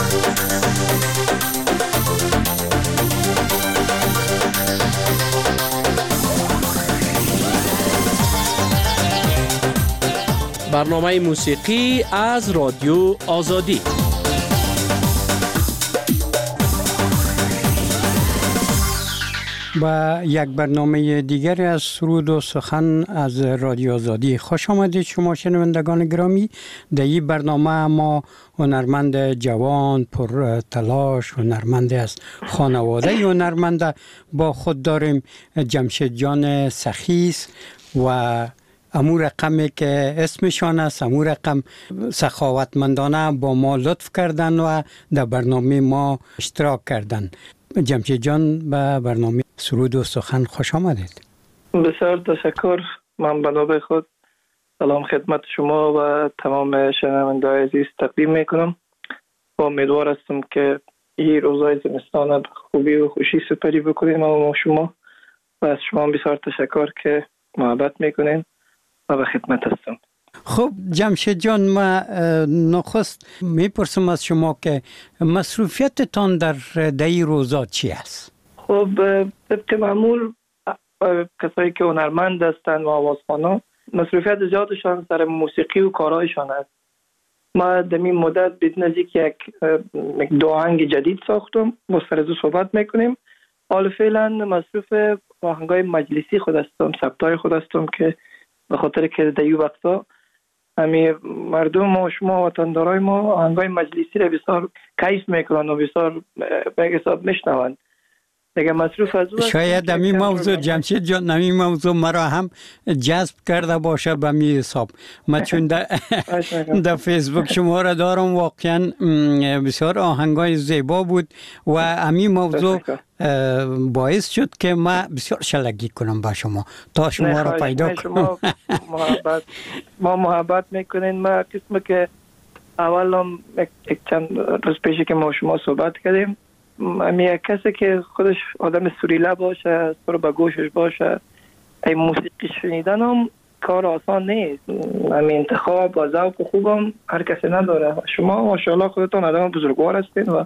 برنامه موسیقی از رادیو آزادی. با یک برنامه دیگر از سرود و سخن از رادیو آزادی خوش آمدید شما شنوندگان گرامی. در این برنامه ما هنرمند جوان پر تلاش، هنرمند از خانواده هنرمند با خود داریم، جمشید جان سخیس و امو رقمی که اسمشان است، امو رقم سخاوتمندانه با ما لطف کردن و در برنامه ما اشتراک کردن. جمشید جان به برنامه سرود و سخن خوش آمدید. بسیار تشکر. من به نوبه خود سلام خدمت شما و تمام شنونده‌های عزیز تقدیم میکنم و امیدوار هستم که این روزهای زمستان خوبی و خوشی سپری بکنیم و شما و از شما بسیار تشکر که محبت میکنین و به خدمت هستم. خب جمشید جان، ما نخست میپرسم از شما که مصروفیتتان در این روزا چی است؟ خب طبق معمول کسایی که هنرمند هستند و آوازخوانا مصروفیت زیادشان سر موسیقی و کارهایشان است. ما در این مدت به نزدیک یک دو آهنگ جدید ساختم، با سر از صحبت میکنیم. حال فعلا مصروف آهنگای مجلسی خود هستم، ثبتای خود هستم که به خاطر که در این وقتا همین مردم و شما وطندارای ما آهنگای مجلسی را بسیار کیف میکنن و بسیار به حساب میشنوند. دیگه مصروف از او شاید همین موضوع جمشید جان، همین موضوع مرا هم جذب کرده باشه به می حساب. من چون در فیسبوک شما را دارم، واقعا بسیار آهنگای زیبا بود و همین موضوع باعث شد که من بسیار شلگی کنم با شما تا شما را پیدا کنم. ما محبت میکنین. ما قسم که اول هم یک چند روز پیشی که ما شما صحبت کردیم، همین کسی که خودش آدم سوریله باشه، سر به گوشش باشه، این موسیقی شنیدن هم کار آسان نیست. همین انتخاب با ذوق خوبم هر کسی نداره. شما ماشاءالله خودتان آدم بزرگوار هستین و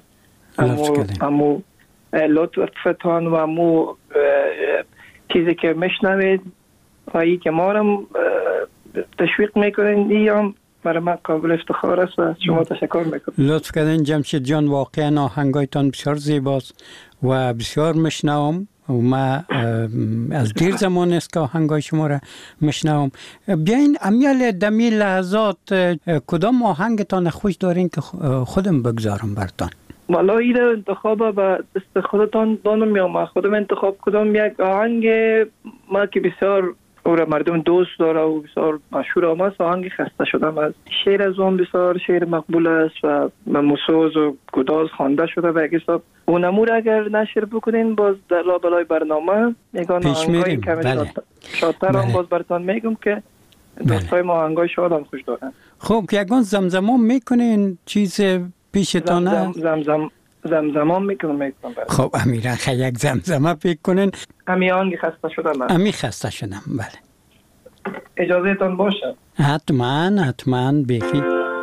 همو لطفتان و همو چیزی که میشنوید و این که ما هم تشویق میکنین، این هم برای من قابل افتخار است و از شما تشکر میکنم. لطف کردین جمشید جان، واقعا آهنگایتان بسیار زیباست و بسیار میشنوم و من از دیر زمان است که آهنگای شما را میشنوم. بیاین امیال دمی لحظات کدام آهنگتان خوش دارین که خودم بگذارم برتان؟ والا این انتخاب به دست خودتان دانم میام. خودم انتخاب کدام یک آهنگ ما که بسیار او را مردم دوست داره و بسیار مشهور هم است، آهنگ خسته شدم از شعر از اون بسیار شعر مقبول است و موسوز و گداز خوانده شده به حساب. اون امور اگر نشر بکنین باز در لابلای برنامه میگن آهنگای کمی شادتر هم باز براتون میگم که دوستای ما آهنگای شاد هم خوش دارن. خب یگان زمزمه میکنین چیز پیشتانه؟ زمزمه میکنم. خب امیران خیلی یک زمزمه پیک کنین. همی آهنگ خسته شدم. همی خسته شدم، بله. اجازه تان باشه؟ حتما بیخی.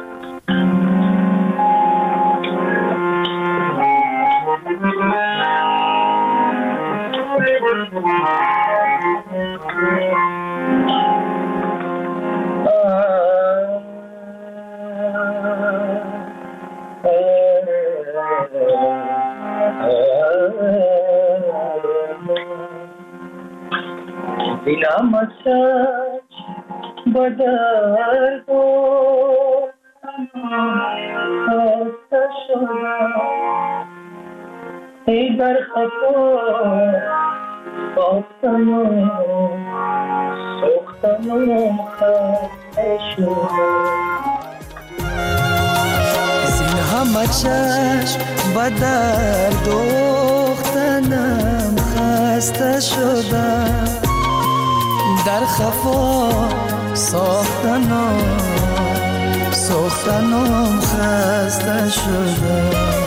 دلم ازش بدر بود خسته شدم، ای در خفا باختم و سوختم و خسته شدم. زین همه چشم بدر دوختنم خسته شدم، در خفا ساختنم خسته شدم.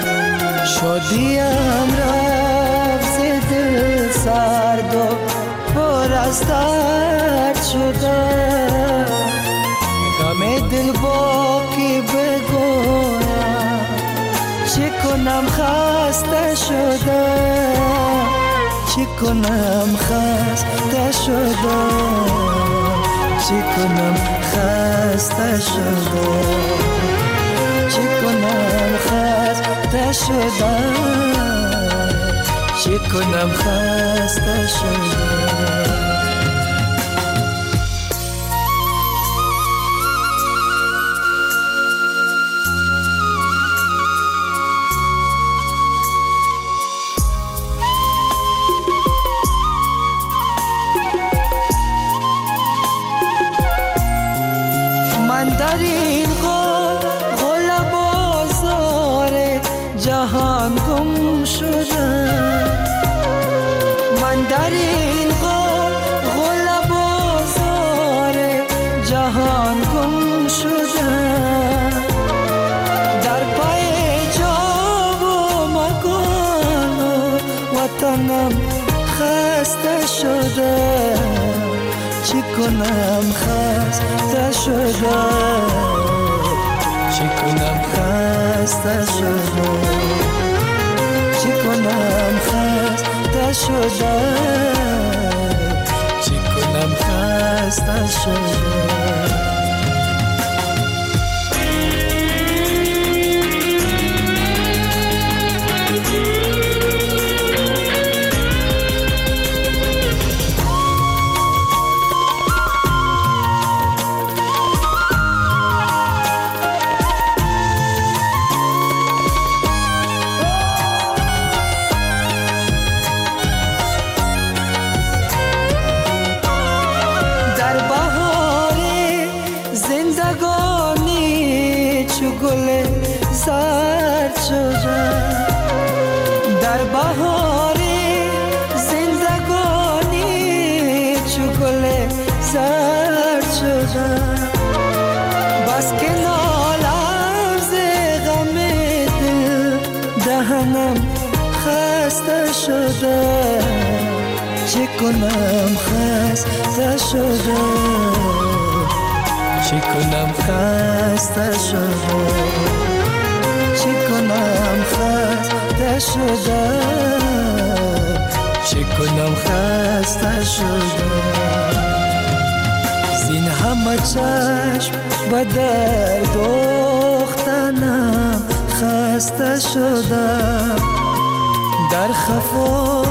شادیم رفت ز دل سرد و پر از درد شدم، غم دل باقی بگویم چه کنم خسته شدم چه کنم خسته شدم چه کنم خسته شدم چه کنم خسته شدم چه کنم خسته شدم در این غل بازار جهان گم شدم من در این غل بازار جهان گم شدم در پای جا و مکان و وطنم خسته شدم چی کنم خسته شدم چی کنم خسته شدم چی کنم خسته شدم چی کنم خسته شدم در بهار زندگانی چو گل زرد شدم بس که نالم ز غم دل دهنم خسته شدم چه کنم خسته شدم چه کنم خسته شدم چی کنم خسته شدم چی کنم خسته شدم زین همه چشم به در دوختنم خسته شدم در خفا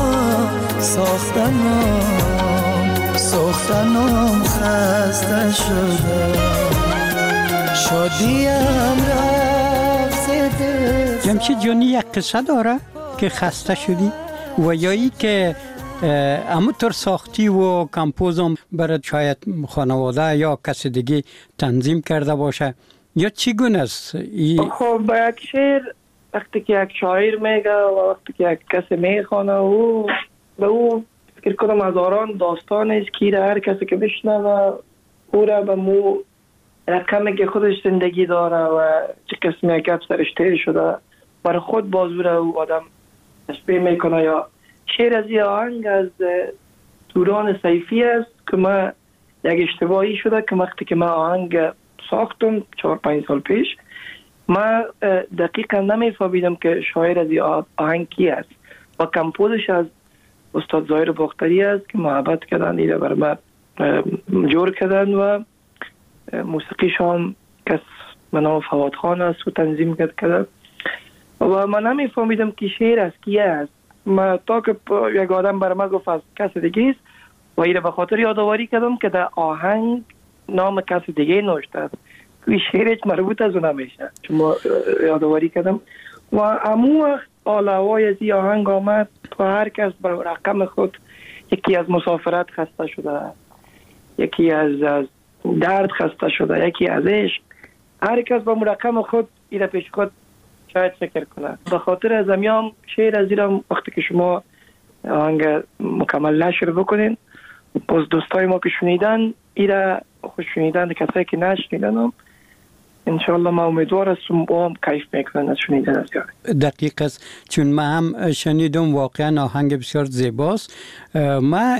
ساختنم خسته شدم شادیم را جمشید جانی یک قصه داره که خسته شدی و یا ای که همونطور ساختی و کمپوزم برای شاید خانواده یا کسی دیگه تنظیم کرده باشه یا چگونه است؟ خب با یک شعر وقتی که یک شاعر میگه و وقتی که یک کسی میخوانه و به او فکر کنم هزاران داستان است که هر کسی که بشنوه او را به مو رقمی که خودش زندگی داره و چه قسمی گپ سرش تیر شده برای خود بازور او آدم تشبیه میکنه. یا شعر از یه آهنگ از دوران صیفی است که ما یک اشتباهی شده که وقتی که ما آهنگ ساختم 4-5 سال پیش ما دقیقا نمیفهمیدم که شاعر از یه آهنگ کی است و کمپوزش از استاد ظاهر باختری است که محبت کردن ایره برای ما جور کردن و موسیقیش هم کس به نام فواد خان است و تنظیم کرده و من نمیفهمیدم که شعر از کی است. ما تا که یک آدم برای ما گفت از کس دیگه است و ایره به خاطر یادآوری کردم که در آهنگ نام کس دیگه نوشته است که شعرش مربوط از اون نمیشه چون یادآوری کردم و امو وقت آلوای از این آهنگ آمد و هر کس بر رقم خود یکی از مسافرت خسته شده یکی از درد خسته شده یکی از عشق هر کس با مرقم خود ایره پیش خود شاید فکر کنه. به خاطر از امیام شعر از ایران وقتی که شما آهنگ مکمل نشر بکنین باز دوستای ما که شنیدن ایره خوش شنیدن کسایی که نشنیدن هم انشاءالله ما امیدوار هستم با هم کیف میکنن از شنیدن از یاره. دقیق است چون ما هم شنیدم واقعا آهنگ بسیار زیباست. ما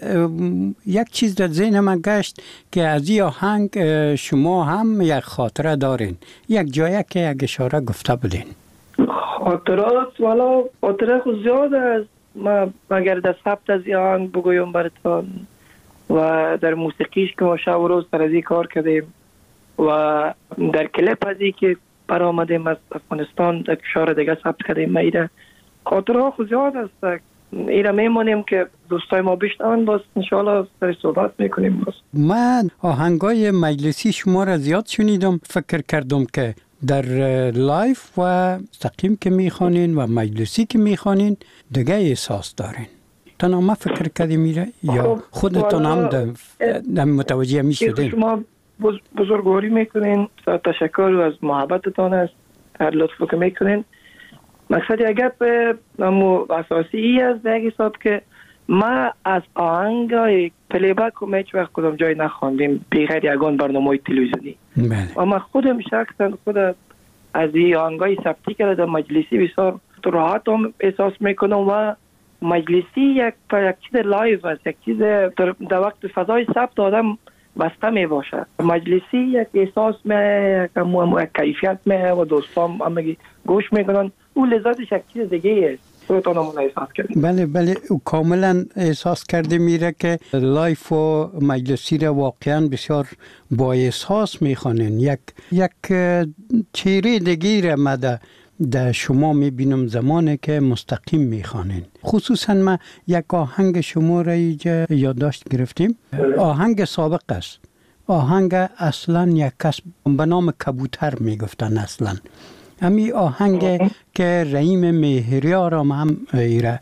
یک چیز در ذهن من گشت که از این آهنگ شما هم یک خاطره دارین یک جایی که یک اشاره گفته بودین. خاطرات والا خاطره خود زیاد است. ما اگر در ثبت از این آهنگ بگویم براتان و در موسیقیش که ما شب و روز سر از این کار کردیم و در کلیپ از این که برآمدیم از افغانستان در کشور دیگه ثبت کردیم. ما ایره خاطره خود زیاد است. ایره میمونیم که دوستای ما بشنون، باز انشاءالله سر صحبت میکنیم. باز من آهنگای مجلسی شما را زیاد شنیدم، فکر کردم که در لایف و مستقیم که میخوانین و مجلسی که میخوانین دیگه احساس دارین. تنها ما فکر کردیم میره یا خودتون هم در متوجه میشدین؟ شما بزرگواری میکنین، تشکر از محبتتان است، هر لطف که میکنین. مقصد اگر به اساسی ای است در حساب که ما از آهنگای پلیبک و هیچ وقت کدام جای نخواندیم بغیر یگان برنامه تلویزیونی. و من خودم شخصا خود از این آهنگای ثبتی کرده مجلسی بسیار راحت هم احساس میکنم و مجلسی یک چیز لایو است، یک چیز در وقت فضای ثبت آدم بسته می باشه. مجلسی یک احساس یک کیفیت می و دوستان همگی گوش میکنن، اون لذتش یک چیز دیگه است. بله کاملا احساس کرده میره که لایف و مجلسی را واقعا بسیار با احساس میخوانن. یک چهره دیگه را ما در شما میبینم زمانی که مستقیم میخوانن. خصوصا ما یک آهنگ شما را یادداشت گرفتیم، آهنگ سابق است. آهنگ اصلا یک کس به نام کبوتر میگفتن. اصلا امی آهنگ که رحیم مهریار هم ایره.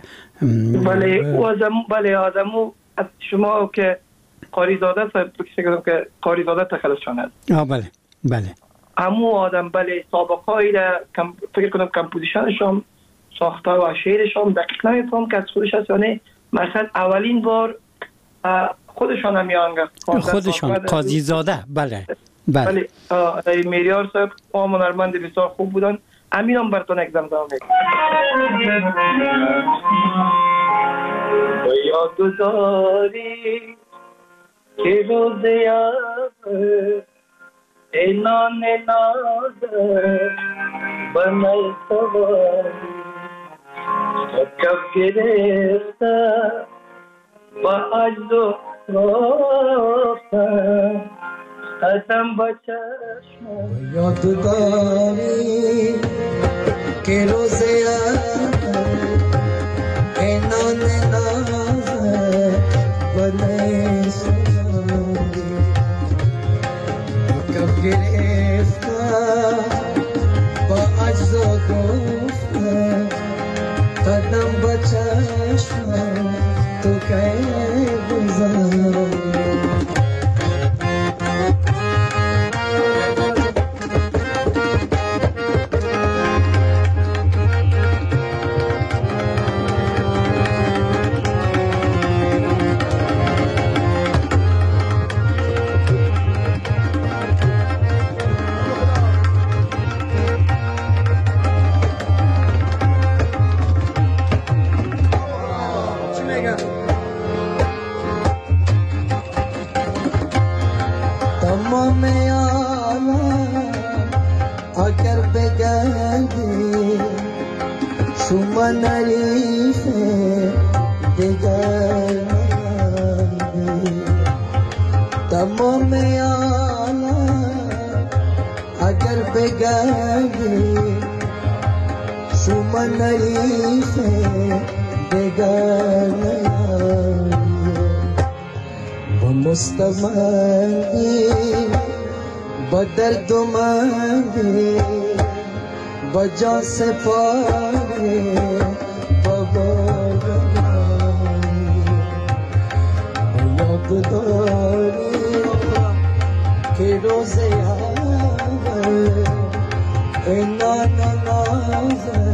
بله آدمو از شما که قاری زاده فکر کردم که قاری زاده تخلص شانه. بله همو آدم سابقه را فکر کنم کمپوزیشنشون ساخته و شعرشون دقیق نمیفهم که از خودش هست یا نه. مثلا اولین بار خودشان هم آهنگ خودشان قاضی زاده. بله میریار صاحب هنرمند بسیار خوب بودن. امین هم براتون یک زمزمه میکنم. یاد داری که روز یاد اینان نازه بنای سواری کف گرفته با عجز و رفته قدم با چشم. یاد داری که روز اینان نازه بنای سواری کف گرفته با عجز و گفته قدم با چشم تو که گذاری. مستمندی با درد و مندی با جان سپاری با بارانی یاد داری که روز یاد اینان نازه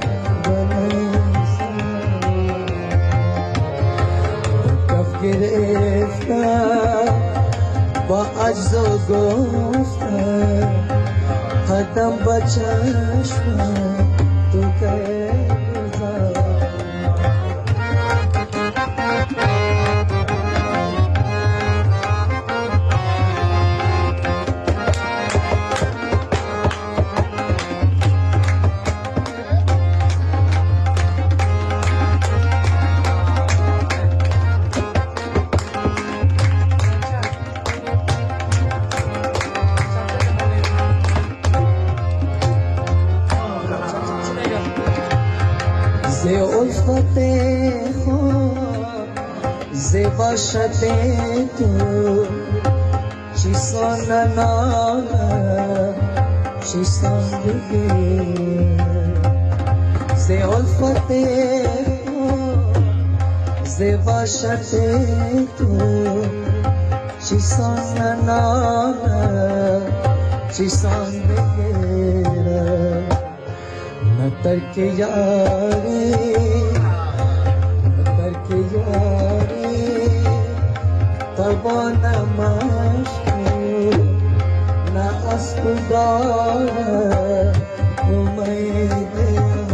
گرفتم با عجز و گفتم قدم با چشم تو که ز الفت خود ز وحشت تو چیسان ننالم چیسان بگیر ز الفت خود ز وحشت تو چیسان ننالم چیسان بگیر न तर्क यारी तबो न मश्कूर न अस्पदार उम्मीद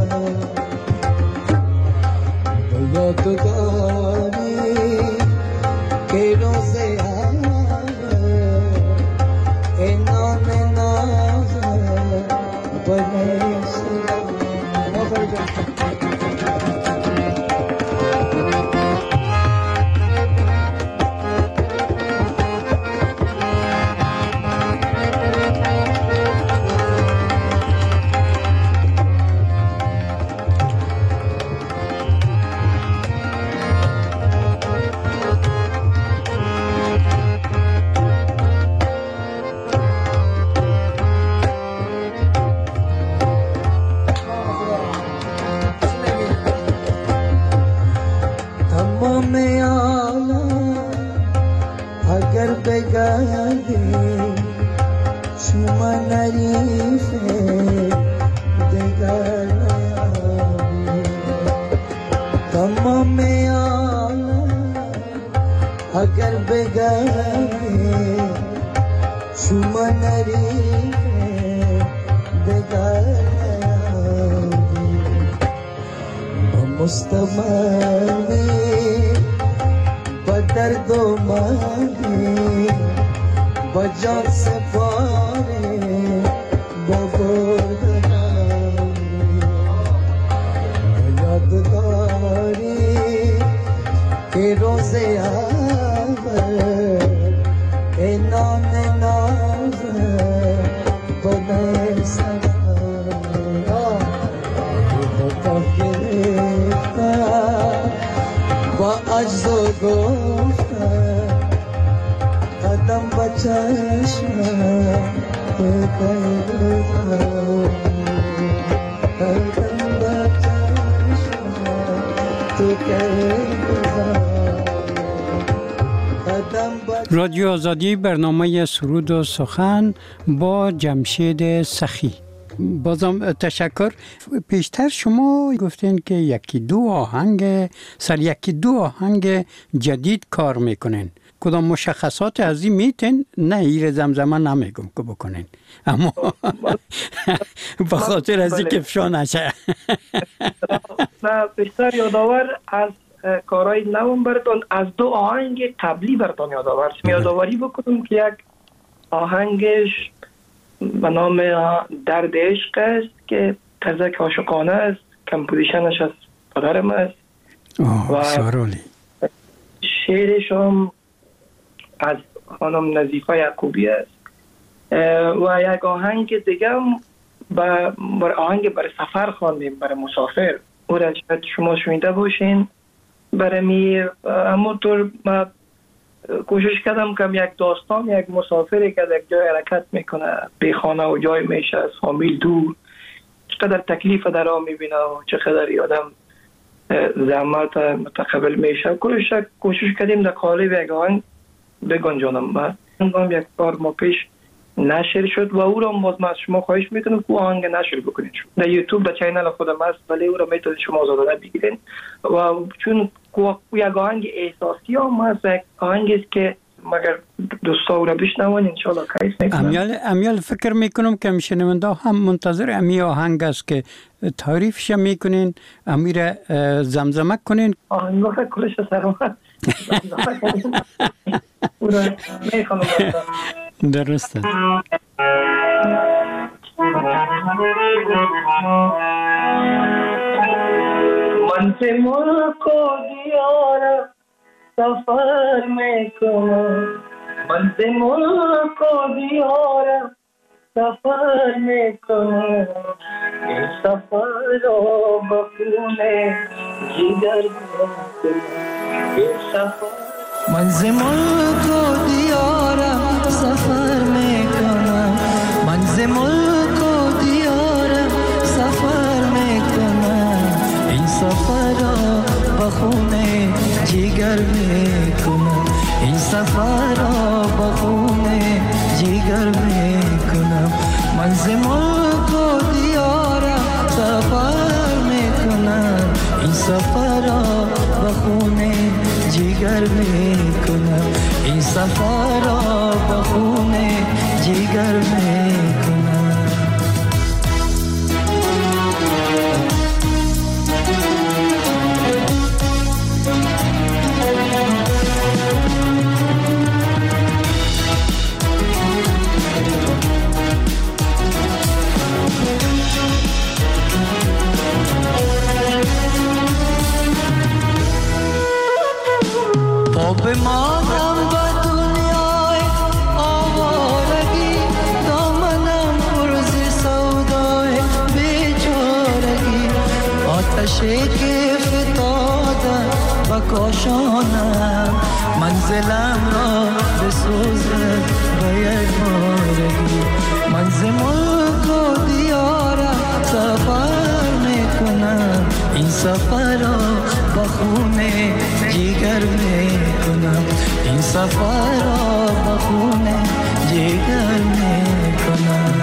यादगारी के रोज़े आए नान नाज बने अगर बेगाने शुमनरी बेगाने मुस्तमानी बदर्दो मानी बजान से पारे यादगारी के रोज़े अज्जो गोफ्ता कदम बचश्मा कदम बचश्मा तो رادیو آزادی برنامه سرود و سخن با جمشید سخی. بازم تشکر. پیشتر شما گفتین که یکی دو آهنگ جدید کار میکنین. کدام مشخصات از این میتین؟ نه ایر زمزمه نمیگم که بکنین، اما به خاطر از این که افشا نشه. نه بیشتر یادآور از کارهای نوم براتون از دو آهنگ قبلی براتون یادآوری بکنم که یک آهنگش به نام درد عشق است که طرزک عاشقانه است، کمپوزیشنش از پدرم است و سوالی شعرش هم از خانم نظیفه یعقوبی است و یک آهنگ دیگه هم آهنگ برای سفر خواندیم، برای مسافر. او را شاید شما شنیده باشین. برای همونطور من کوشش کردم که یک داستان یک مسافری که در یک جای حرکت میکنه، بی خانه و جای میشه، از فامیل دور، چقدر تکلیف در آن میبینه و چقدر آدم زحمت متقبل میشه. کوشش کردیم در قالب یک آهنگ بگنجانم. یک بار ما پیش نشر شد و او را باز من از شما خواهش میکنم که آهنگ نشر بکنید. در یوتیوب در چینل خودم هست، ولی او را میتونید شما آزادانه بگیرین و چون یک آهنگ احساسی هم هست، یک آهنگ است که مگر دوستا او را بشنون انشاءالله کیف میکنن. امیال فکر میکنم که شنونده هم منتظر امی آهنگ است که تعریفش میکنین، امی را زمزمه کنین. آهنگ فکر کلش سرمت زمزمه کنین او را میخوانم. درسته. من سے ملک و دیار سفر میں کنم، من سے ملک و دیار سفر میں کنم، सफर बखूने जिगर ये सफर मंज़िल मुल्क को दियारा सफर में कना मंज़िल मुल्क को दियारा सफर में कना इन सफर बखूने जिगर में कना इन सफर बखूने जिगर में कना मंज़िल मुल्क को दियारा सफर में कना इन सफर बखूने जिगर में कना इन सफर बखूने जिगर में कना به مانم و دنیای آوارگی دامنم پرز سودای بیچارگی آتشی که فتادم و کاشانم منزلم را بسوزد و یک بارگی منزل ملک و دیارم سفر میکنم این سفر را با خون جگر میکنم این سفر را با خون جگر میکنم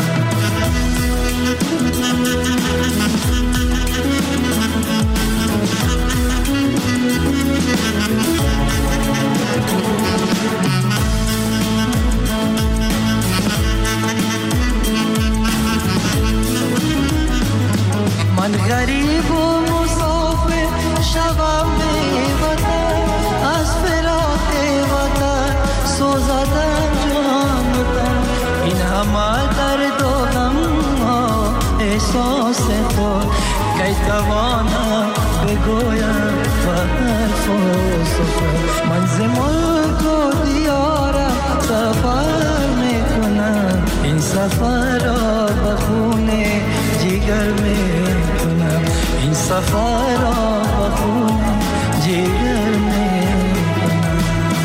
من غریب و مسافر شوم به وطن از فراق وطن سوزدم جان و تن این همه درد و غم ها احساس خود کی توانم بگویم و حرف و سخن منزل ملک و دیارم سفر میکنم این سفر را به خون جگر میکنم این سفر را به خون جگر میکنم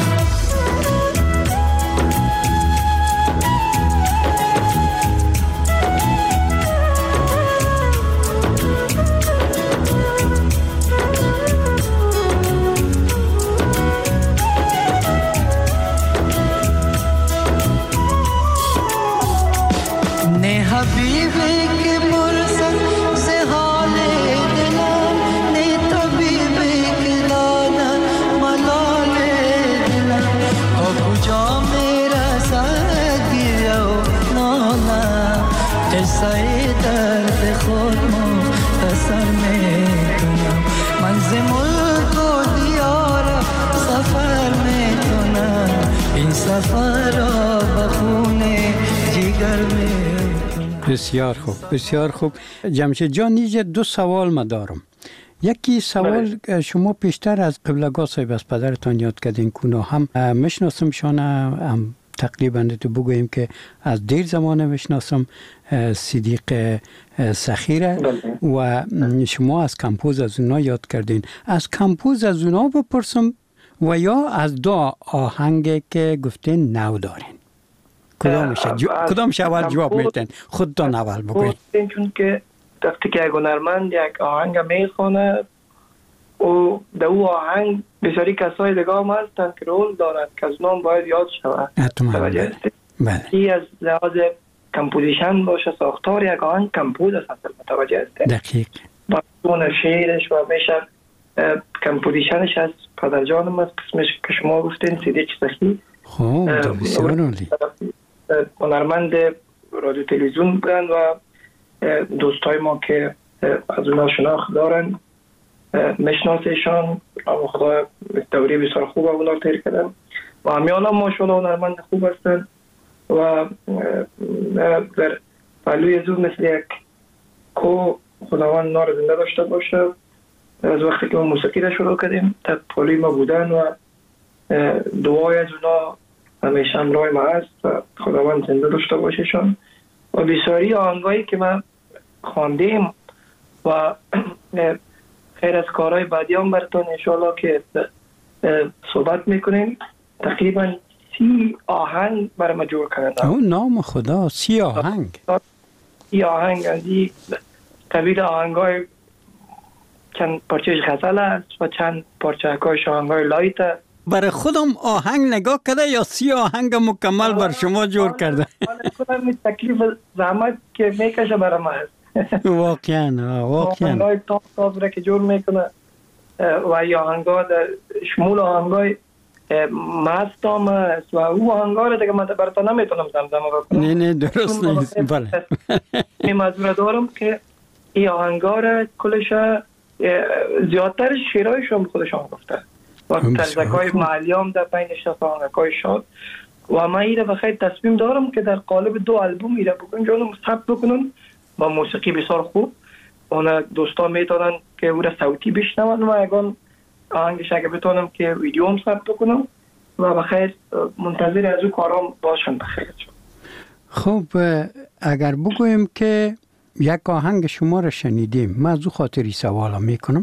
نه حبیبی که برسن زه حال دلم نه طبیبی که دانن ملال دلم تا کجا میرسد گیره و نالم قصه درد خود مختصر میکنم منزل ملک و دیارم سفر میکنم این سفر را به خون جگر میکنم بسیار خوب بسیار خوب. جمشید جان اینجا دو سوال ما دارم. یکی سوال شما پیشتر از قبلگاه صاحب از پدرتان یاد کردین کنو هم میشناسم شانه هم تقریبا تو بگوییم که از دیر زمانه میشناسم صدیق سخیره و شما از کمپوز از اونا یاد کردین. از کمپوز از اونا بپرسم و یا از دو آهنگ که گفتین نو دارین کدامش اول جواب میتین خودتان اول بگوید. چون که وقتی که یک هنرمند یک آهنگ میخونه و در او آهنگ بسیاری کسای دیگه هم هستند که رول دارند که از نام باید یاد شود. این از لحاظ کمپوزیشن باشه ساختار یک آهنگ کمپوز است متوجه است. دقیق. با اون شعرش و میشه کمپوزیشنش از پدرجانم است قسمش که شما گفتین صدیق سخی. خوب بسیار عالی. هنرمند رادیو تلویزیون بودن و دوستای ما که از اونا شناخت دارن میشناسیشان اما خدا دوری بسیار خوب اونا تیر کردن و همیان هم ماشاءالله هنرمند خوب هستن و در پهلوی زود مثل یک کو خداوند نار زنده داشته باشه. از وقتی که ما موسیقی را شروع کردیم تا پهلوی ما بودن و دعای از اونا همیشه همراه ما هست و خداوند زنده داشته باشهشان و بسیاری آهنگایی که ما خواندیم و خیر از کارهای بعدی هم براتون انشاءالله که صحبت میکنیم. تقریبا 30 آهنگ برای ما جور کردن. او نام خدا، 30 آهنگ. 30 آهنگ یعنی طویل آهنگای چند پارچه غزل است و چند پارچه آهنگای لایت است. برای خودم آهنگ نگاه کرده یا 30 آهنگ مکمل بر شما جور کرده؟ خودم تکلیف زحمت که میکشه برای ما است. واقعا آهنگای تاپ را که جور میکنه و یا آهنگا در شمول آهنگای مست هم است و او آهنگا را دیگه من براتون نمیتونم زمزمه بکنم. نه درست نیست. بله این مجبور دارم که این آهنگا را کلش زیادتر شیرایشون خودشان گفته و ترزکای محلی هم در بین نشست آهنگای شاد و من ایره بخیر تصمیم دارم که در قالب 2 آلبوم ایره بکنم جانم ثبت بکنم با موسیقی بسیار خوب. اون دوستا میتونن که او را صوتی بشنون و اگه آهنگش اگه بتونم که ویدیو هم ثبت بکنم و بخیر منتظر از او کارام باشن. بخیر خب اگر بگویم که یک آهنگ شما را شنیدیم، من از او خاطری سوالا میکنم.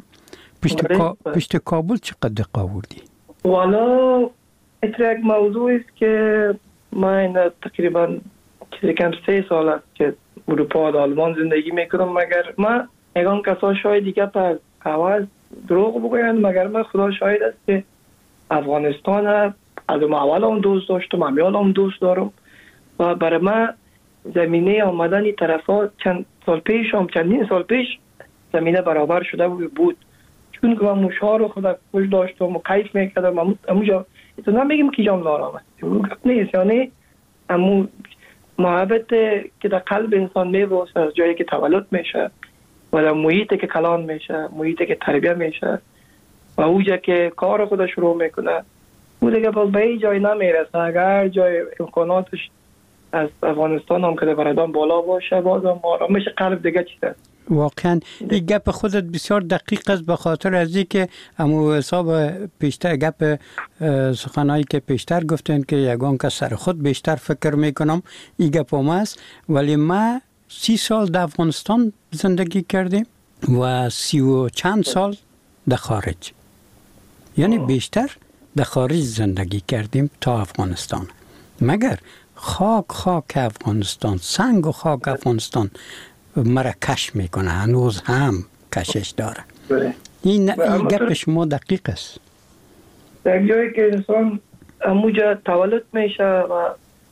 پشت کابل چقدر آوردی؟ والا اتر یک موضوع است که من تقریبا چیزی کم 3 سال است که اروپا و آلمان زندگی میکنم، مگر من اگان کسا شاید دیگه پر اول دروغ بگویند، مگر من خدا شاید است که افغانستان از اول هم دوست داشتم، همیال هم دوست دارم و برای من زمینه آمدن این طرفا چندین سال پیش زمینه برابر شده بود، چون که من موشها رو خدا خوش داشتم و کیف میکردم. اموجا تو نمیگیم که جام نارام است، نیست، یعنی امو محبت که در قلب انسان میبوسه از جایی که تولد میشه و در محیطی که کلان میشه، محیطی که تربیه میشه و اوجا که کار خودش شروع میکنه، او دیگه باز به این جای نمیرسه. اگر جای امکاناتش از افغانستان هم که بردان بالا باشه، باز هم آرامش قلب دیگه چیزه. واقعا این گپ خودت بسیار دقیق است، به خاطر از این که امو حساب پیشتر گپ سخنایی که پیشتر گفتن که یگان که سر خود بیشتر فکر میکنم، این گپ هم است. ولی ما 30 سال در افغانستان زندگی کردیم و 30 و چند سال در خارج، یعنی بیشتر در خارج زندگی کردیم تا افغانستان. مگر خاک افغانستان، سنگ و خاک افغانستان مرا کش میکنه، هنوز هم کشش داره. این گپ شما دقیق است. در جایی که انسان اموجا تولد میشه و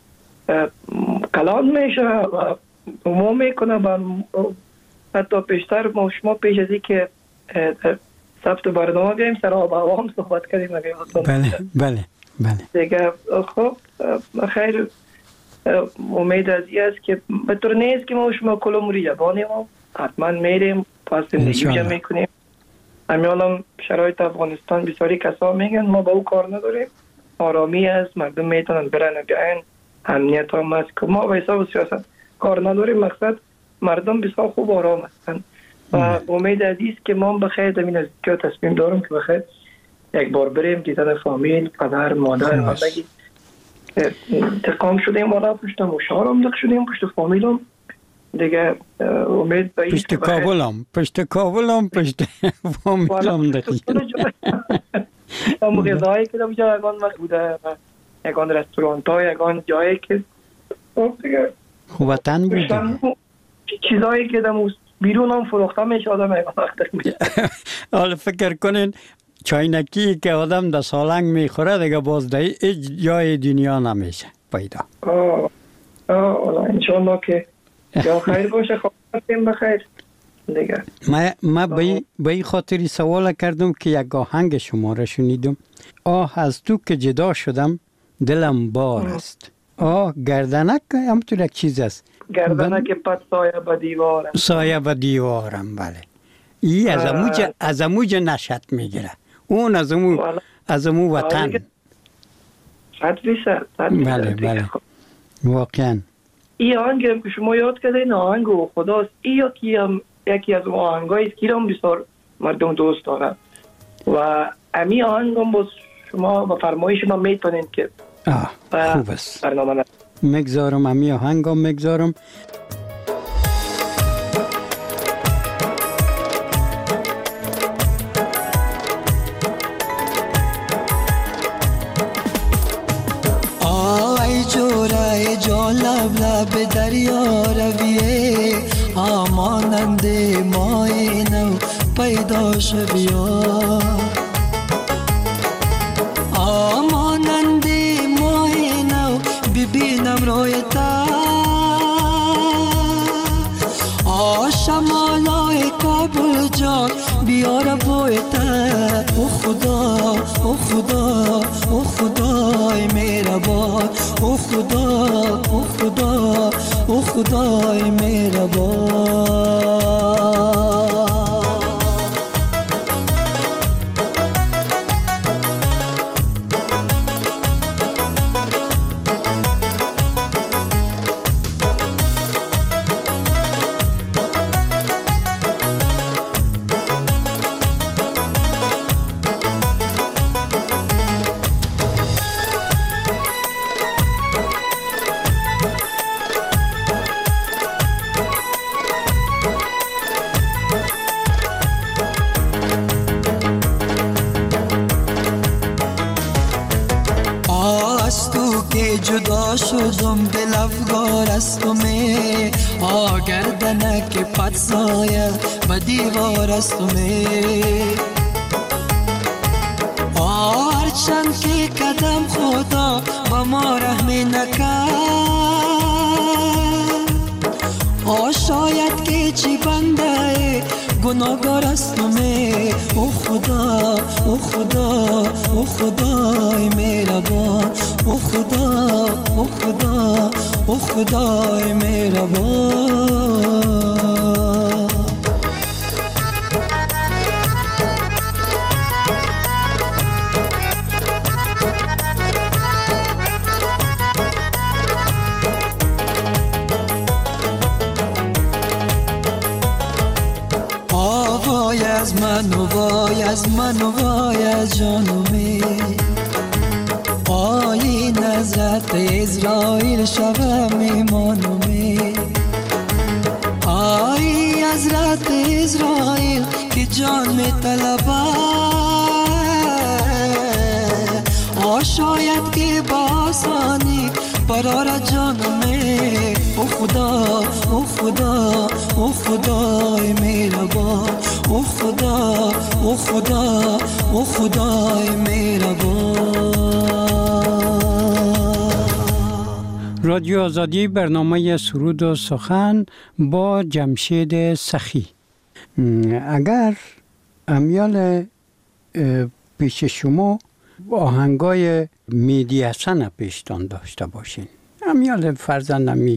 کلان میشه و عموم میکنه و حتی پیشتر ما شما پیش از این که ثبت برنامه بیاییم سر آب هوا هم صحبت کردیم. بله دیگه خب خیر امید از این است که به طور نیست که ما شما کلو موری جبانیم و حتما میریم پس زندگی بجا میکنیم. همیالم شرایط افغانستان بسیاری کسا میگن ما با او کار نداریم، آرامی است، مردم میتونن برن بیاین، امنیت هم است که ما به حساب سیاست کار نداریم، مقصد مردم بسیار خوب آرام هستن و امید از این است که ما بخیر زمین از که تصمیم دارم که بخیر یک بار بریم دیدن فامیل، پدر، مادر و بگید تقام شدیم والا پشت مشارم دق شدیم پشت فامیلم دیگه. امید به پشت کابلم پشت فامیلم دقیقا هم غذایی که در یکان وقت بوده و یکان رستورانت ها، یکان جایی که وطن بوده، چیزایی که در بیرون هم فروخته میشه آدم یکان وقت میشه. حالا فکر کنین چاینکی که آدم در سالنگ میخوره دیگه باز در هیچ جای دنیا نمیشه پیدا. انشالله که یا خیر باشه، خواهیم بخیر دیگه. من به این خاطری سوال کردم که یک آهنگ شما را شنیدم، آه از تو که جدا شدم دلم بار است. گردنک همطور یک چیز است، گردنک پت سایه به دیوارم. بله ای از اموج نشت میگیره، اون از امو وطن. بله واقعا این آهنگ هم که شما یاد کرده این آهنگ و خداست، این یکی از آهنگایی است که هم بسیار مردم دوست دارن و امی آهنگ هم باز شما با فرمایش ما میتونید که خوب است مگذارم، امی آهنگ هم مگذارم. پیدا شه بیا مانند ماه نو ببینم روی تا شمالای کابل جان بیار بوی تا او خدا او خدا او خدای مهربان او خدا او خدا او خدای مهربان جدا شدم دل افگار از تو می گردنک پت سایه و دیوار از تو می هرچند که قدم خدا با ما رحمی نکرد شاید که چی بنده گناهگار از تو می او خدا او خدا او خدای مهربان او خدا او خدا او خدای مهربان وای از من و وای از من و وای از جانومی آی نظرت اسرائیل شبم ایمانومی آی حضرت اسرائیل که جان می طلبه شاید که با آسانی برار جانومی او خدا او خدا او خدای مهربان او خدا او خدا او خدای مهربان. رادیو آزادی برنامه سرود و سخن با جمشید سخی. اگر امیال پیش شما آهنگای مهدی حسن پیشتان داشته باشین، امیال فرزندمی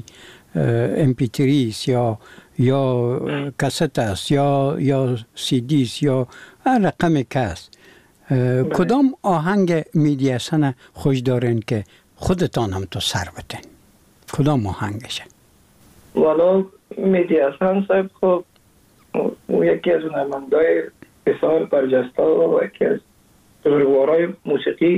MP3 است یا کست است یا CD است یا رقم کست، کدام آهنگ مهدی حسن خوش دارین که خودتان هم تو سر بتین؟ کدام آهنگشه؟ والا مهدی حسن صاحب خب یکی از هنرمندای بسیار برجسته و یکی از بزرگوارای موسیقی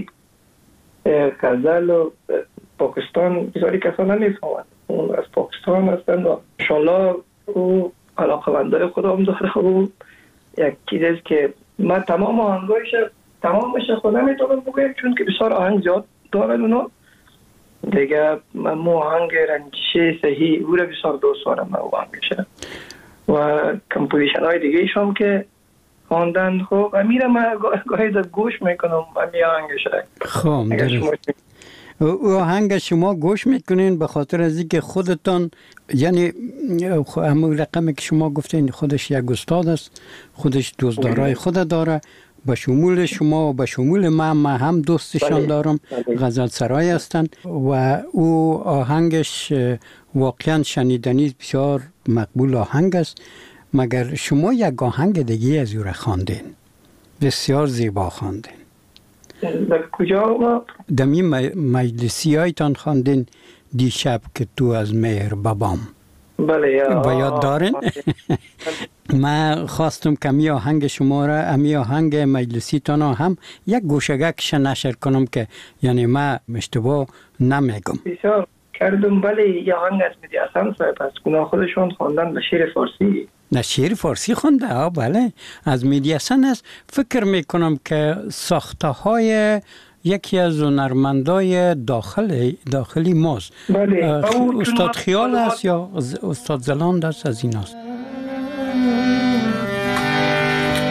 غزل و پاکستان بسیاری کسان نمیفهمند، اون از پاکستان هستند و انشالله او علاقه‌مندای خودم داره. او یک چیزی که من تمام آهنگایش تمامش خود نمیتونم بگم چون که بسیار آهنگ زیاد دارن اونا دیگه. من آهنگ رنجشه صحیح او را بسیار دوست دارم من آهنگشه و کمپوزیشن های دیگه ایشم که خواندن. خب امیره من گاهی گوش میکنم امی آهنگشه. خب او آهنگ شما گوش میکنین به خاطر از اینکه خودتان، یعنی همون رقمی که شما گفتین خودش یک استاد است، خودش دوستدارای خود داره، به شمول شما و به شمول من هم دوستشان دارم، غزل سرای هستند و او آهنگش واقعا شنیدنی بسیار مقبول آهنگ است. مگر شما یک آهنگ دیگه از او را خواندین، بسیار زیبا خواندین. در کجا؟ دمی مجلسی هایتان خواندین دیشب که تو از مهر بابام. بله با یاد دارین؟ من خواستم که امی آهنگ شما را، امی آهنگ مجلسی تان هم یک گوشگکش نشر کنم که یعنی من اشتباه نمیگم. بسیار کردم. بله یه آهنگ از مهدی حسن صاحب است، گناه خودشون خواندن به شعر فارسی. نه شعر فارسی خونده؟ بله از مهدی حسن است. فکر میکنم که ساخته های یکی از هنرمندای داخلی ماست. بله استاد خیال است یا استاد زلاند است، از این است.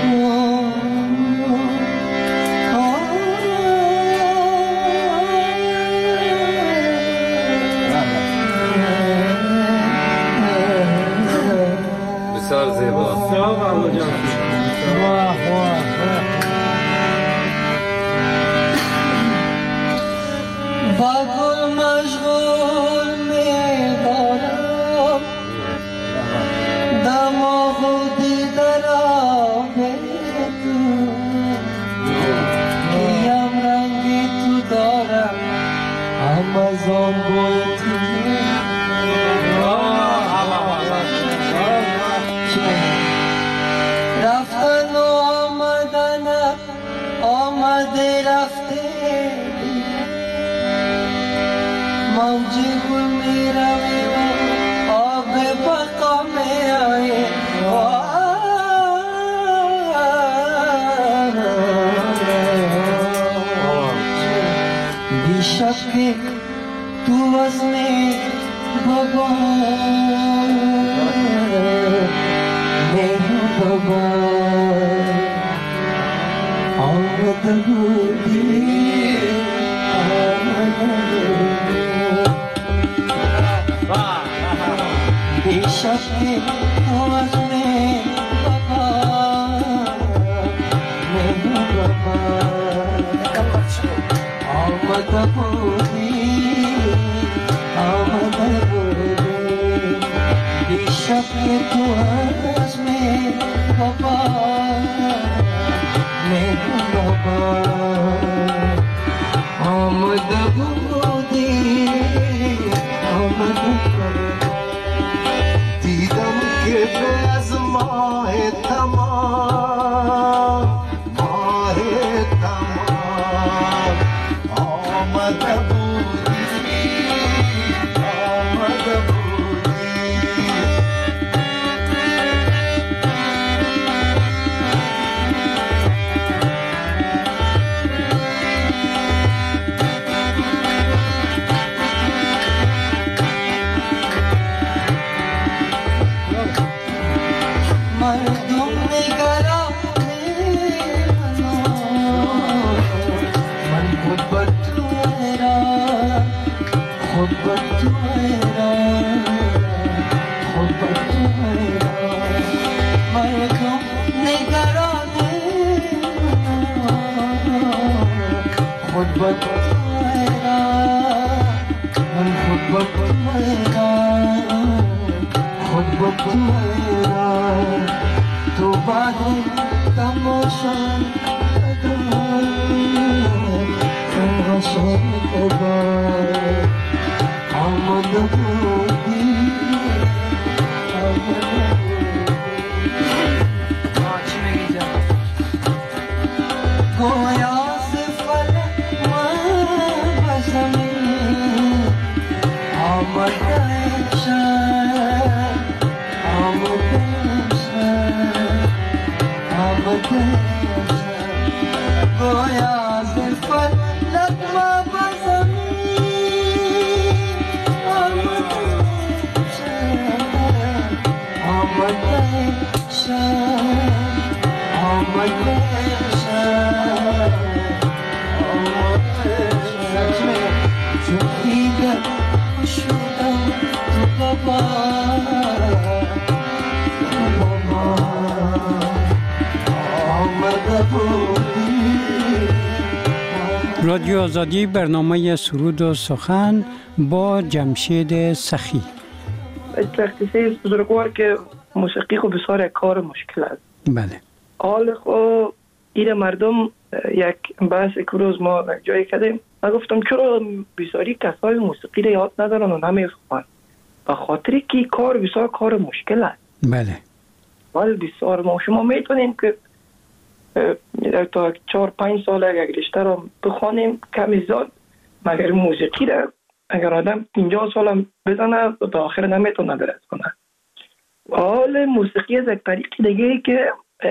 رادیو آزادی، برنامه سرود و سخن با جمشید سخی. تخصیص بزرگوار که موسیقی خو بسیار کار مشکل است. بله. حال خو ایره مردم یک بحث یک روز ما جایی کردیم. من گفتم چرا بسیاری کسای موسیقی را یاد ندارن و نمیفهمن؟ به خاطری که کار بسیار کار مشکل است. بله. ولی بسیار ما شما میتونیم که تا 4-5 سال اگر رشته را بخوانیم کمی زیاد، مگر موسیقی را اگر آدم 50 سال هم بزنه به آخر نمیتونه درست کنه. حال موسیقی از یک طریق دیگه که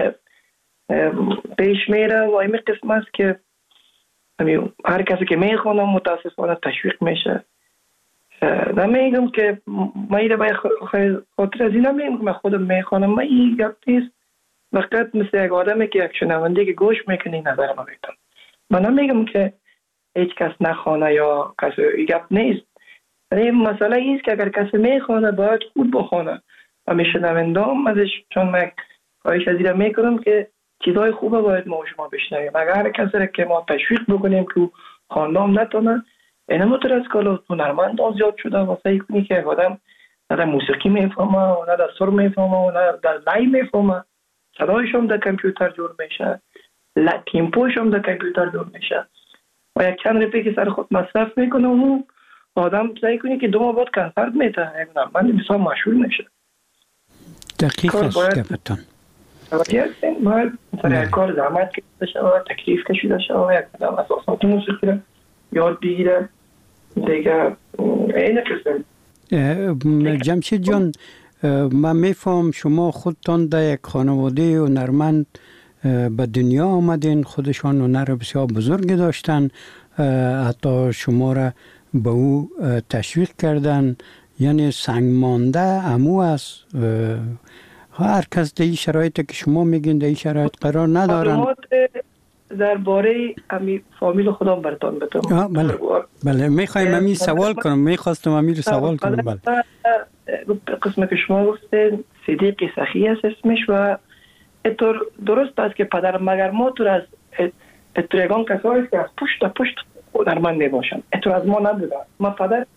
پیش میره و این قسم است که هر کسی که میخوانه متاسفانه تشویق میشه. نمیگم که من ایره به خاطر از این نمیگم که من خودم میخوانم، من این گپ نیست، فقط مثل یک آدمی که یک شنونده که گوش میکنه نظر ما بیتم. من نمیگم که هیچ کس نخوانه یا کسی این گپ نیست. این مسئله ایست که اگر کسی میخوانه باید خود بخوانه و میشنونده هم ازش، چون من خواهش از این میکنم که چیزای خوبه باید ما و شما بشنویم. اگر هر کسی را که ما تشویق بکنیم که خواندن نتونه، اینم تو از کالا هنرمند زیاد شده و سعی کنی که آدم نه در موسیقی میفهمه و نه در سر میفهمه و نه در لای میفهمه، صدایش هم در کامپیوتر جور میشه، تیمپوش هم در کامپیوتر جور میشه و یک چند رپی که سر خود مصرف میکنه و آدم سعی کنی که 2 ماه بعد کنسرت میده، یک هنرمند بسیار مشهور میشه. دقیق است گفتن. باید سر کار زحمت کشیده شود، تکلیف کشیده شود، یک قدم اساسات موسیقی را یاد بگیره دیگه. این قسم جمشید جان، من میفهم شما خودتان در یک خانواده هنرمند به دنیا آمدین، خودشان هنر بسیار بزرگ داشتن، حتی شما را به او تشویق کردن، یعنی سنگ مانده امو است. هر کس در این شرایطی که شما میگین در این شرایط قرار ندارن. درباره امی فامیل خودم براتون بتونم. بله میخوایم امی سوال کنم، میخواستم امی رو سوال کنم. بله قسمت که شما گفتین صدیق سخی است اسمش و اتور درست است که پدر مگر ما تو از اتریگان کسایی که از پشت هنرمند میباشن، اتور از ما نبودن. ما پدر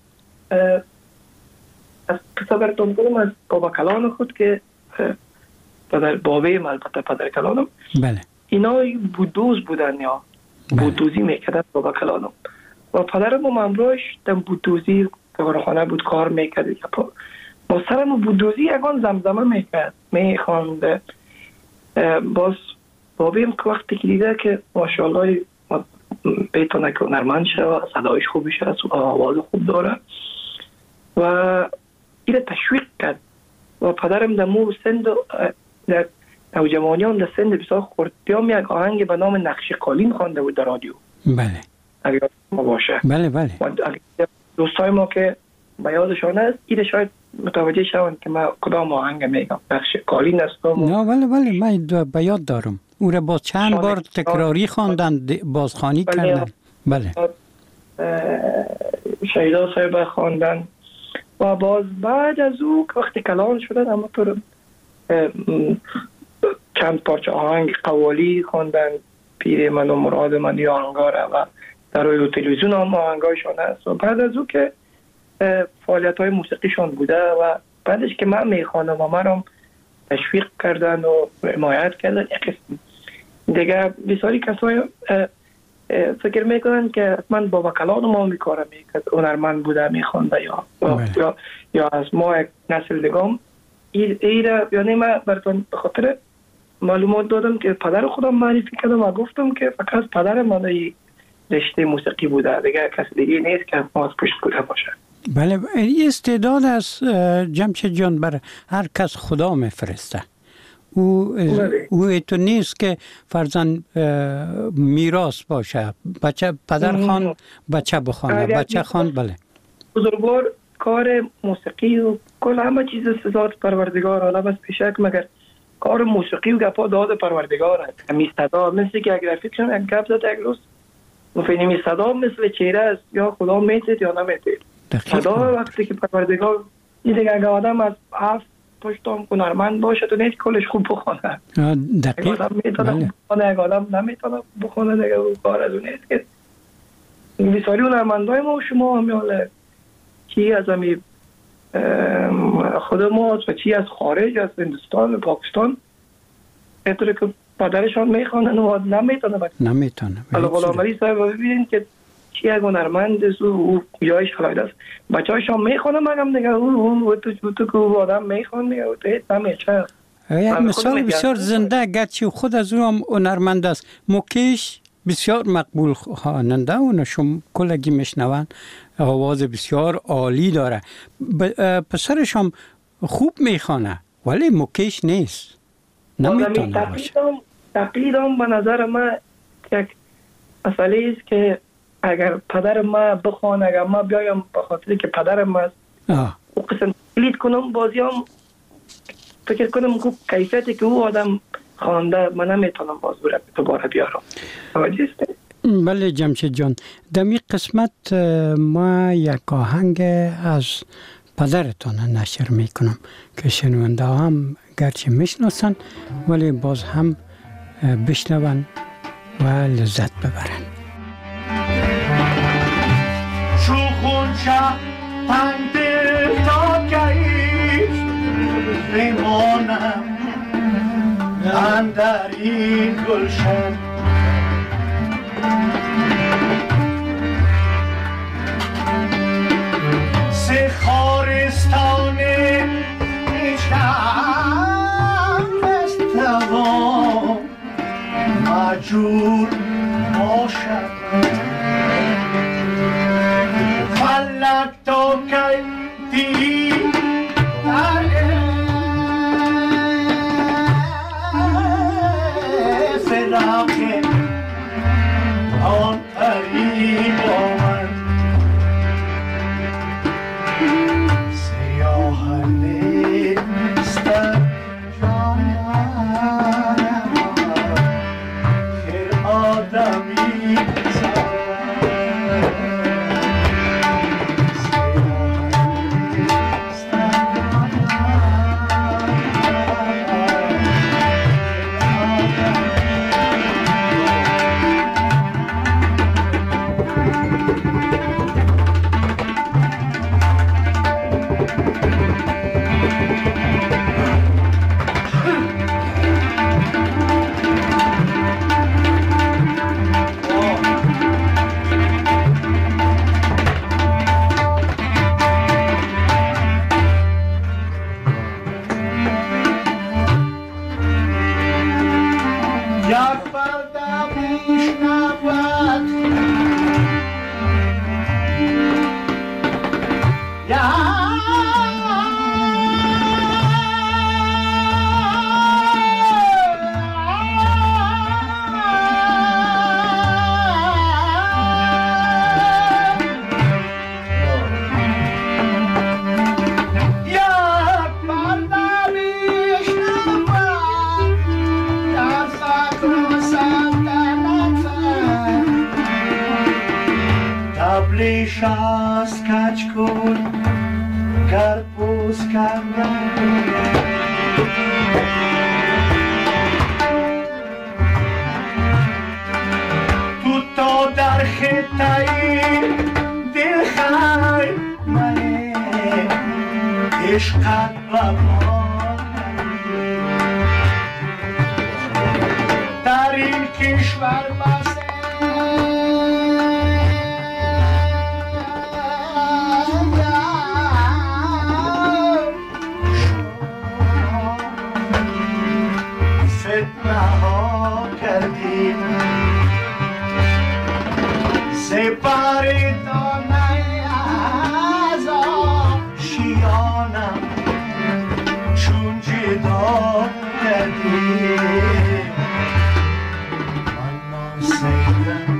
از قصه براتون کنم از بابا کلان خود که پدر بابه البته پدر کلانم، بله اینا بودوز بودن یا بودوزی میکردن بابا کلانم و پدرم و ممروش در بودوزی کارخانه بود کار میکرد. با سرم بودوزی یکان زمزمه میکرد میخواند. باز بابیم که وقتی که دیده که ماشاءالله بیتونه که هنرمند شد، صدایش خوبش هست و آواز خوب داره و این تشویق کرد و پدرم در مو سند در نوجوانیان در سند بسیار خردیام یک آهنگ به نام نقش قالین خوانده بود در رادیو. بله اگر ما باشه بله دوستای ما که به یادشان است این شاید متوجه شوند که ما کدام آهنگ میگم. نقش قالین است. نه بله من به یاد دارم او را باز چند بار تکراری خواندن، بازخوانی کردن. بله شهیدا صاحب خواندن و باز بعد از او وقتی کلان شدن اما تو چند پارچه آهنگ قوالی خواندن، پیر من و مراد من یا آهنگاره و در روی تلویزیون هم آهنگایشان هست و بعد از او که فعالیت های موسیقیشان بوده و بعدش که من میخوانم و من تشویق کردن و حمایت کردن یک قسم دیگه بسیاری کسای فکر میکنن که من بابا کلان ما میکارم میکرد هنرمند بوده میخوانده یا از ما یک نسل دیگم یعنی من براتون به خاطر معلومات دادم که پدر خودم معرفی کردم و گفتم که فقط پدر من رشته موسیقی بوده دیگه کسی دیگه نیست که ما از پشت بوده باشه. بله این استعداد از جمشید جان بر هر کس خدا میفرسته. او تو نیست که فرزن میراث باشه، بچه پدر خان بچه بخوانه، بچه خان. بله بزرگوار کار موسیقی و کل همه چیز سزاد پروردگار حالا بس پیشک مگر کار موسیقی و گپا داد پروردگار است. همی صدا مثل که اگر فکرم یک گپ زد یک روز مفهمی صدا مثل چهره است، یا خدا میتید یا نمیتید. صدا وقتی که پروردگار دیگه اگر آدم از هفت پشتم هنرمند باشه تو نیست کلش خوب بخونه. دقیق. اگر آدم میتونه بخونه اگر آدم نمیتونه بخونه دیگه او کار از اون نیست که بسیاری هنرمندای ما و شما همیاله چی از همی خود ما و چی از خارج از هندوستان و پاکستان اینطوری که پدرشان میخوانن و نمیتونه. حالا غلامعلی صاحب ببینین که چی یک هنرمند او جایش خلاید است بچه هایشان میخوانن مگم دیگه او تو که آدم میخوان میگه او تو هیچ نمیشه. یک مثال بسیار زنده گرچه خود از او هم هنرمند است. موکیش بسیار مقبول خواننده و شما کلگی میشنون آواز بسیار عالی داره. پسرش هم خوب میخوانه ولی موکیش نیست، نمیتونه باشه. تقلیدم به نظر من یک مسئله است که اگر پدر ما بخوانه، اگر ما بیایم به خاطر که پدرم است او قسم تقلید کنم بازی هم فکر کنم که کیفیتی که او آدم خوانده من نمیتونم باز دوباره بیارم. بله جمشید جان، در این قسمت ما یک آهنگ از پدرتان نشر میکنم که شنونده هم گرچه میشناسن ولی باز هم بشنون و لذت ببرن. شوخونچه تنگ دل تا کهیش بمانم اندر این گلشن سه خارستان هیچم بستوان مجور باشد فلک تا که دی در فراق آن قریب آمد سیاه نیستم جانم که آدمی شاست کچ کن کرپوس کردن تو تا در خطای دل خیر منه عشقت ببان در این کشور بسه سپاری دانه از آشیانم چون جدا کردیم من ناسیدم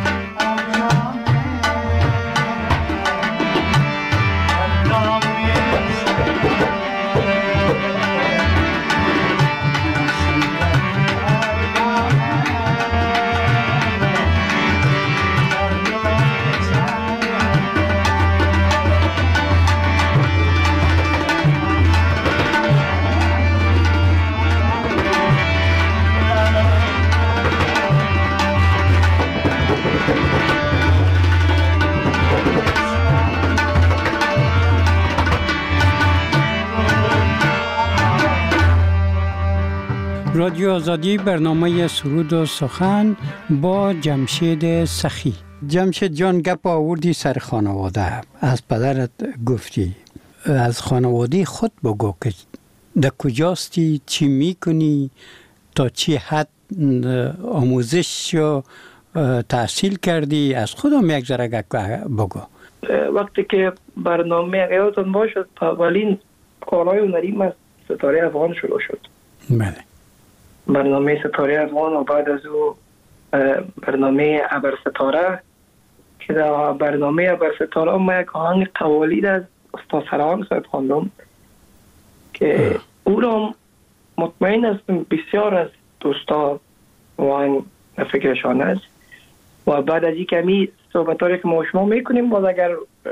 رادیو آزادی برنامه سرود و سخن با جمشید سخی. جمشید جان گپ آوردی سر خانواده، از پدرت گفتی، از خانواده خود بگو که در کجاستی، چی میکنی، تا چی حد آموزش و تحصیل کردی، از خودم یک ذره بگو. وقتی که برنامه یادتون باشد اولین کارهای هنریم از ستاره افغان شروع شد. بله. برنامه ستاره افغان و بعد از او برنامه ابر ستاره که در برنامه ابر ستاره ما یک آهنگ قوالید از استاد سرهنگ صاحب خواندم که او را مطمئن هستم بسیار از دوستا آهنگ فکرشان است و بعد از این کمی صحبتاری که ما شما میکنیم باز اگر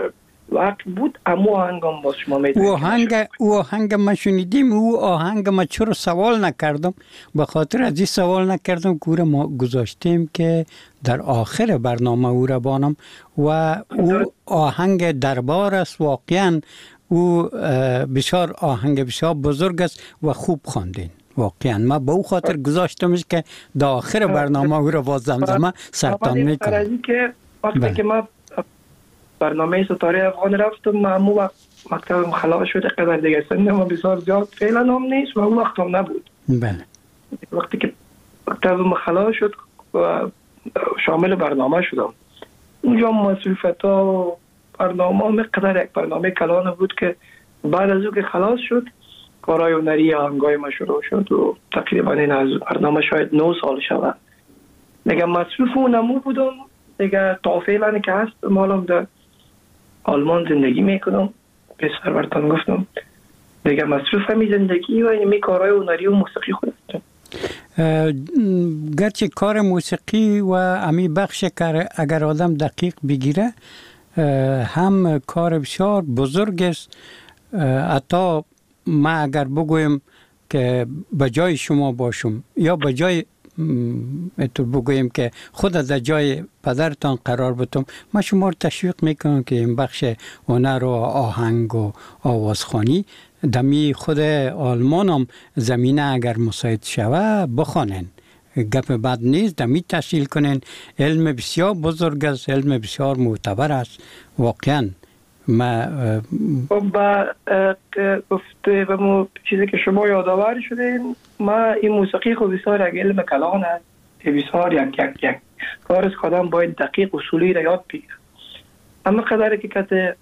وقت بود امو آهنگم باز شما میتونید. او آهنگ ما شنیدیم. او آهنگ ما چرا سوال نکردم؟ به خاطر از این سوال نکردم که ما گذاشتیم که در آخر برنامه او را بانم و او آهنگ دربار است. واقعا او بسیار آهنگ بسیار بزرگ است و خوب خواندین. واقعا ما به او خاطر گذاشتمش که در آخر برنامه او را باز زمزمه سرتان میکنم. وقتی که ما برنامه ستاره افغان رفتم، معمول وقت مکتبم خلاص شده، قدر دیگه سنم بسیار زیاد فعلا هم نیست و اون وقت هم نبود. بله. وقتی که مکتبم خلاص شد و شامل برنامه شدم، اونجا مصروفیت ها و برنامه هم قدر یک برنامه کلان بود که بعد از او که خلاص شد کارهای هنری آهنگای ما شروع شد و تقریبا این از برنامه شاید 9 سال شود. دیگه مصروف اون نمو بودم دیگه. تا فعلا که هست مالم در آلمان زندگی میکنم. به سرورتان گفتم دیگه مصروف همی زندگی و اینمی کارهای هنری و موسیقی خود هستم. گرچه کار موسیقی و امی بخش کار اگر آدم دقیق بگیره هم کار بسیار بزرگ است. حتی ما اگر بگویم که به جای شما باشم یا به جای تو بگویم که خود در جای پدرتان قرار بتم، ما شما رو تشویق میکنم که این بخش هنر و آهنگ و آوازخوانی دمی خود آلمان هم زمینه اگر مساعد شوه بخوانن. گپ بد نیست، دمی تحصیل کنن. علم بسیار بزرگ است، علم بسیار معتبر است. واقعا ما گفته و چیزی که شما یادآور شدین، ما این موسیقی خود بسیار یک علم کلان است. بسیار یک کار از قدم باید دقیق اصولی را یاد بگیرد. اما قدری که کت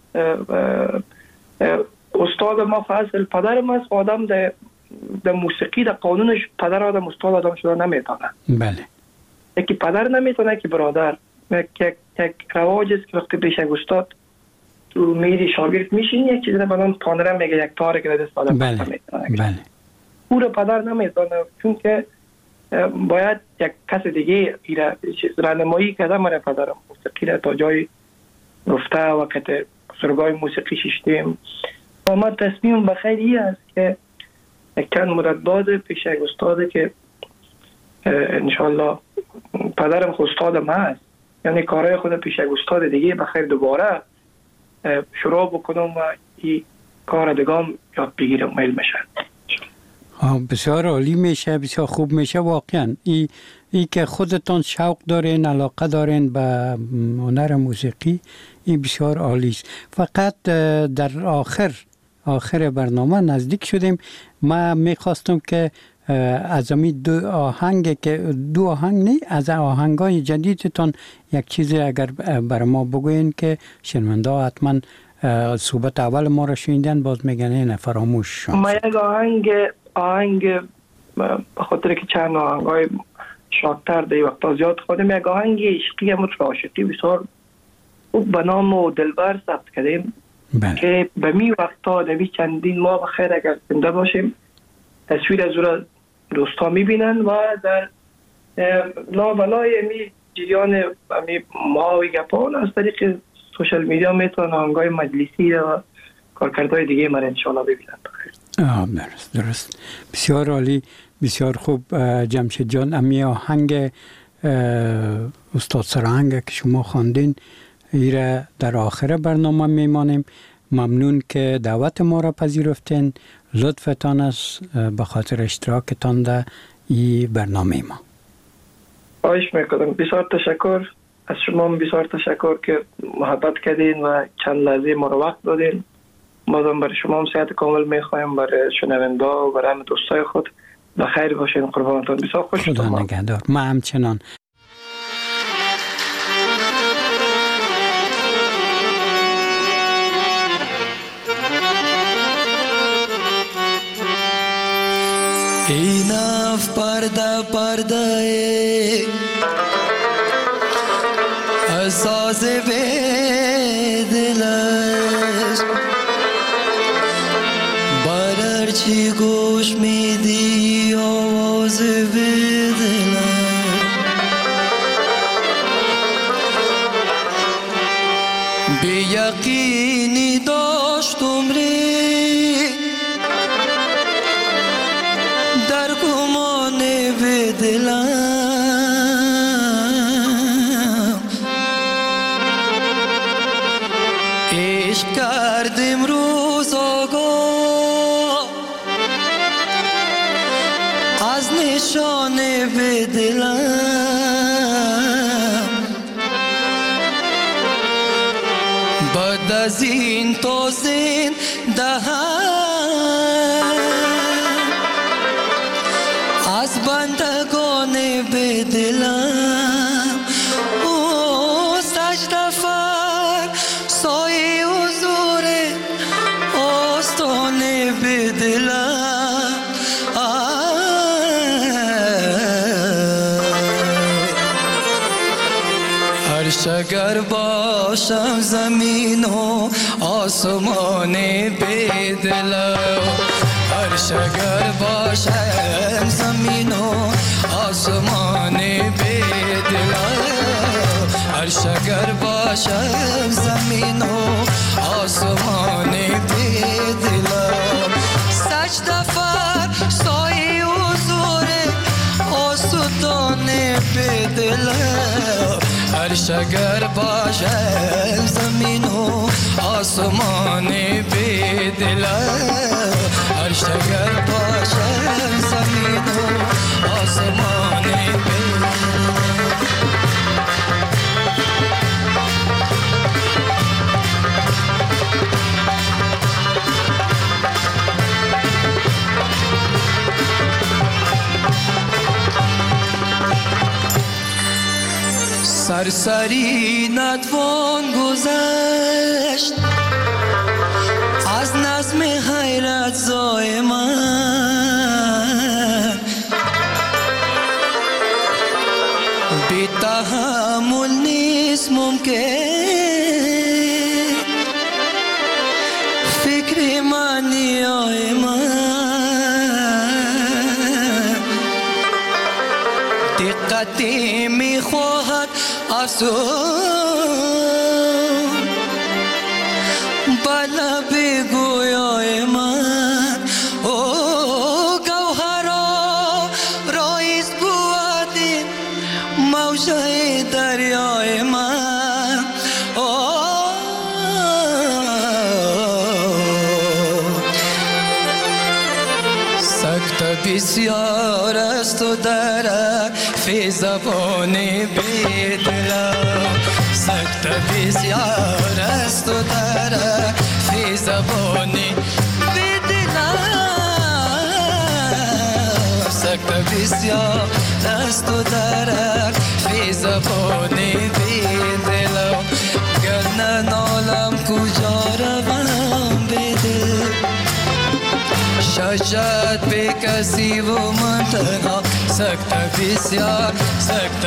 استاد ما فاصل پدرم است، آدم در موسیقی در قانونش پدر آدم استاد آدم شده نمیتونه. بله. یکی پدر نمیتونه که برادر. یک رواج است که وقتی پیش یک استاد تو میری شاگرد میشین یک چیزی بدن پانره میگه یک تاره که دست آدم بله. بله. او رو پدر نمیتونه، چون که باید یک کس دیگه رانمایی کرده. من پدرم موسیقی را تا جای رفته وقت بزرگای موسیقی ششتیم و ما تصمیم بخیری است که یک چند مدت بعد پیش یک استاده که انشالله پدرم خود استاد ما است، یعنی کارهای خود پیش یک استاد دیگه بخیر دوباره شروع بکنم و این کار دگام یاد بگیرم و علمشه. بسیار عالی میشه، بسیار خوب میشه. واقعا ای که خودتان شوق دارین، علاقه دارین به هنر موسیقی، این بسیار عالی است. فقط در آخر برنامه نزدیک شدیم. ما میخواستم که از امی دو آهنگ نه، از آهنگای جدیدتان یک چیزی اگر بر ما بگوین که شنونده ها حتما صحبت اول ما را شنیدن باز میگن نه فراموش شد. ما یک آهنگ به خاطر که چند آهنگای شادتر دی وقتا زیاد خودم یک آهنگ عشقی هم عاشقی بسیار به نام دلبر ثبت کردیم. بله. که به می وقتا دوی چندین ماه بخیر اگر زنده باشیم تصویر از او را دوستا میبینن و در لابلای امی جریان امی ماهی گپان از طریق سوشل میدیا میتونن آهنگای مجلسی و کارکردهای دیگه من انشاءالله ببینن. درست. بسیار عالی، بسیار خوب. جمشید جان، امی آهنگ استاد سرهنگ که شما خواندین ایره در آخر برنامه میمانیم. ممنون که دعوت ما را پذیرفتین. لطفتان است به خاطر اشتراکتان در این برنامه ما. خواهش میکنم. بسیار تشکر از شما، بسیار تشکر که محبت کردین و چند لحظه ما را وقت دادین. بازم برای شما هم صحت کامل میخوایم، برای شنونده و برای همه دوستای خود بخیر باشین. قربانتون. بسیار خوش شدم. خدا نگهدار. ما همچنان. ایناف پرده اساس به دلش برچی گوش میدی آواز به دلش یقینی داشت عمری در گمان به دلم عشق کردم روز آگاه از نشان به دلم بعد از این تا زنده از بندگان به دلم او سجده فر سایه حضور آستانه به دلم هرش اگر باشم زمین و آسمان به دلم هرش اگر باشم زمین و آسمان به دلم هرش اگر باشم زمین و آسمان به دلم سجده فر سایه حضور آستانه به دلم هرش اگر باشم زمین و آسمان به دلم هرش اگر باشم زمین و آسمان به سرسری نتوان گذشت از نظم حیرت زای من بی تحمل نیست ممکن فکر معنیای من دقتی میخواهد افسون بالا بگویای من او گوهرا رایست بودی موجه دریای من سخت بسیار است و در فی زبان به دلم سخت بسیار است و در فی زبان به دلم سخت بسیار است و در فی زبان به دلم گر نالم کجا روم به دل شجاعت به کسی و من تنها سخت بسیار سخت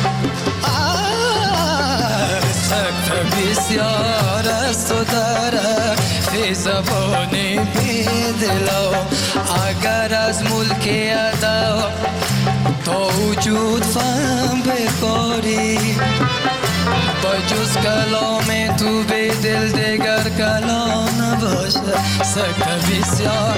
بسیار است و در فی زبان بی دلم اگر از ملک ادا تا وجود فهم بکاری با جز کلام تو به دل دیگر کلام نباشه سخت بسیار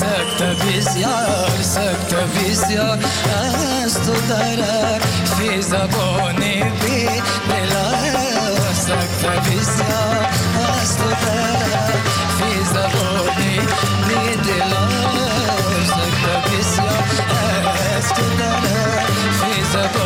است و در فی زبان بی دلم سخت بسیار است و در فی زبان بی دلم سخت بسیار است و در فی زبان